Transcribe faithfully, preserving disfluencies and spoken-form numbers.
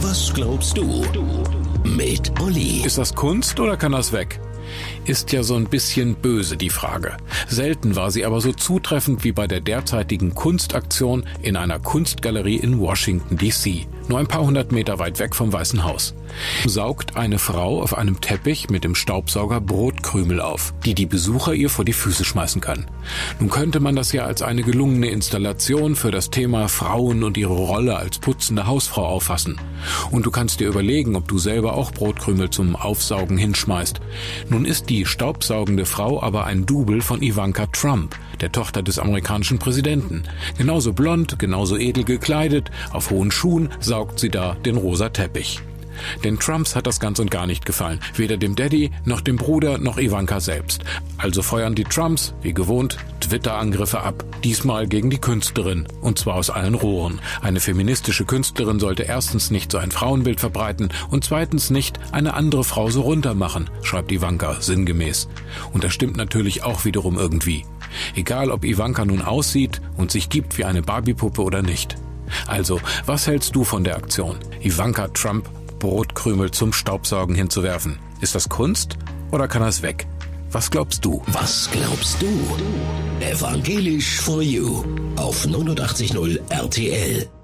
Was glaubst du? Mit Olli. Ist das Kunst oder kann das weg? Ist ja so ein bisschen böse, die Frage. Selten war sie aber so zutreffend wie bei der derzeitigen Kunstaktion in einer Kunstgalerie in Washington D C, nur ein paar hundert Meter weit weg vom Weißen Haus. Saugt eine Frau auf einem Teppich mit dem Staubsauger Brotkrümel auf, die die Besucher ihr vor die Füße schmeißen können. Nun könnte man das ja als eine gelungene Installation für das Thema Frauen und ihre Rolle als putzende Hausfrau auffassen. Und du kannst dir überlegen, ob du selber auch Brotkrümel zum Aufsaugen hinschmeißt. Nun ist die staubsaugende Frau aber ein Double von Ivanka Trump, der Tochter des amerikanischen Präsidenten. Genauso blond, genauso edel gekleidet, auf hohen Schuhen saugt sie da den rosa Teppich. Den Trumps hat das ganz und gar nicht gefallen. Weder dem Daddy, noch dem Bruder, noch Ivanka selbst. Also feuern die Trumps, wie gewohnt, Twitter-Angriffe ab. Diesmal gegen die Künstlerin. Und zwar aus allen Rohren. Eine feministische Künstlerin sollte erstens nicht so ein Frauenbild verbreiten und zweitens nicht eine andere Frau so runtermachen, schreibt Ivanka sinngemäß. Und das stimmt natürlich auch wiederum irgendwie. Egal, ob Ivanka nun aussieht und sich gibt wie eine Barbiepuppe oder nicht. Also, was hältst du von der Aktion? Ivanka Trump Brotkrümel zum Staubsaugen hinzuwerfen. Ist das Kunst oder kann das weg? Was glaubst du? Was glaubst du? Evangelisch for You auf neunundachtzig Komma null R T L.